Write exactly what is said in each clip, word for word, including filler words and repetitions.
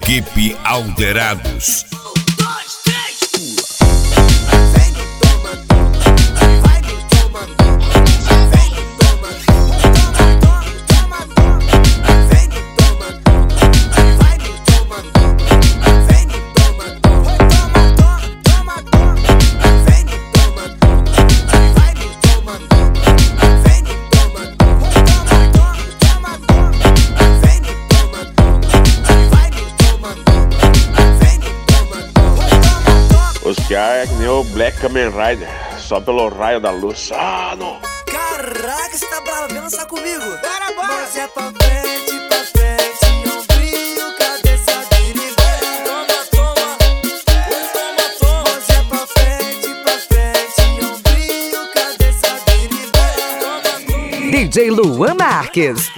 Equipe Alterados. Os piá é que nem o Black Kamen Rider, só pelo raio da luz. Ah, não! Caraca, você tá bravo, vem lançar comigo. Bora, bora! Mas é pra frente, pra frente, ombrinho, cabeça direita. Toma, toma, toma, toma. Mas é pra frente, pra frente, ombrinho, cabeça direita. Toma, toma. D J Luan Marques.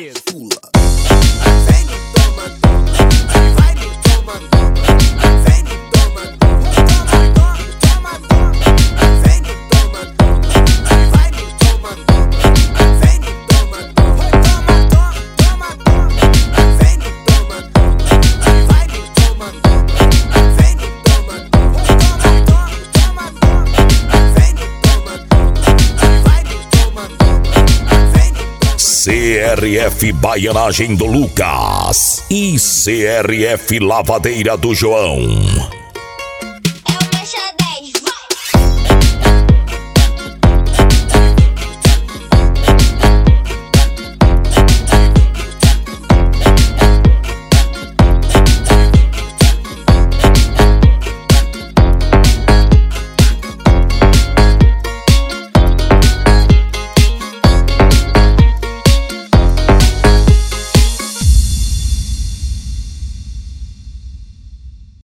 C R F Baianagem do Lucas e C R F Lavadeira do João.